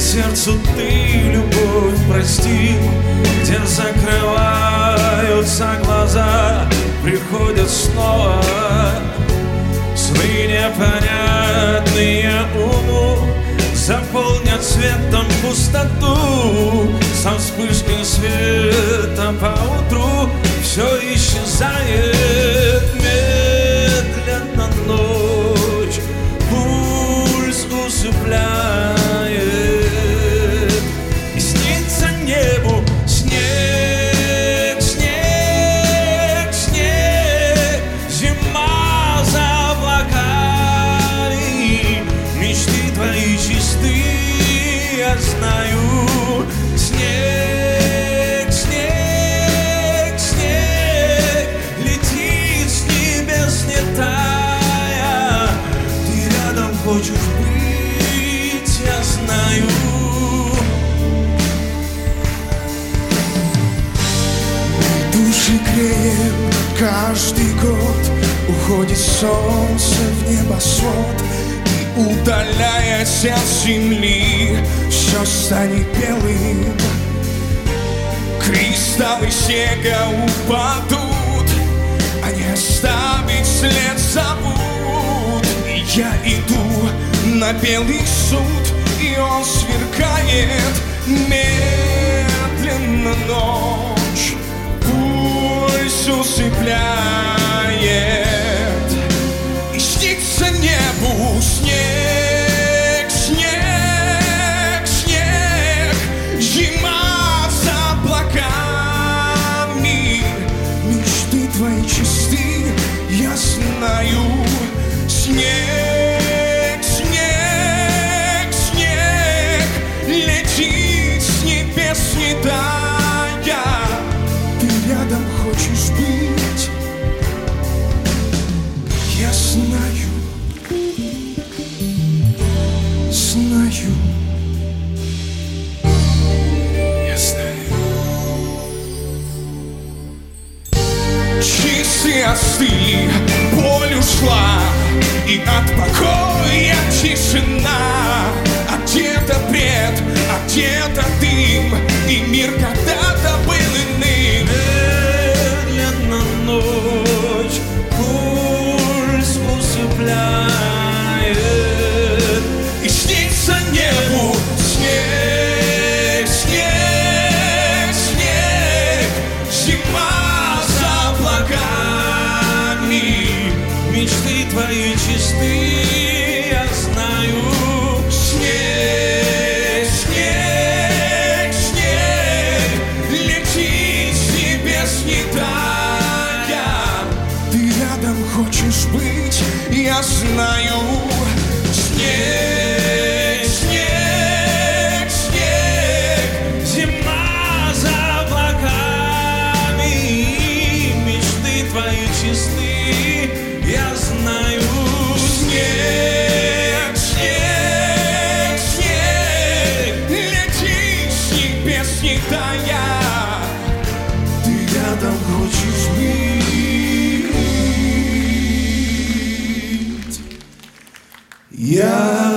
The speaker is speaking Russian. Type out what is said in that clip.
сердцу ты любовь простил, где закрываются глаза, приходят снова сны непонятные уму, заполнят светом пустоту. Со вспышкой света поутру все исчезает медленно, ночь пульс усыпляет, и снится небу снег, снег, снег, зима за облаками, мечты твои чисты, я знаю. Снег, снег, снег летит с небес не тая, ты рядом хочешь быть, я знаю. Души греет каждый год, уходит солнце в небосвод, и удаляясь от земли, все станет белым. Кристаллы снега упадут, они оставить след зовут. И я иду на белый суд, и он сверкает медленно, ночь пульс усыпляет, и снится небу снег, снег, снег, зима за облаками, мечты твои чисты, я знаю. Снег, снег, снег летит с небес не тая, ты рядом хочешь быть, я знаю, знаю, я знаю. Часы остыли, боль ушла, и от покоя тишина. А где-то бред, а где-то дым, и мир когда-то был иным. Медленно ночь пульс усыпляет, И снится небу снег, снег, снег, зима за облаками, мечты твои чисты, я знаю. снег, снег, снег летит с небес не тая, ты рядом хочешь быть, я знаю. Снег, снег, снег, Зима за облаками, мечты твои чисты, я знаю. снег, снег, снег летит с небес не тая, ты рядом хочешь быть, я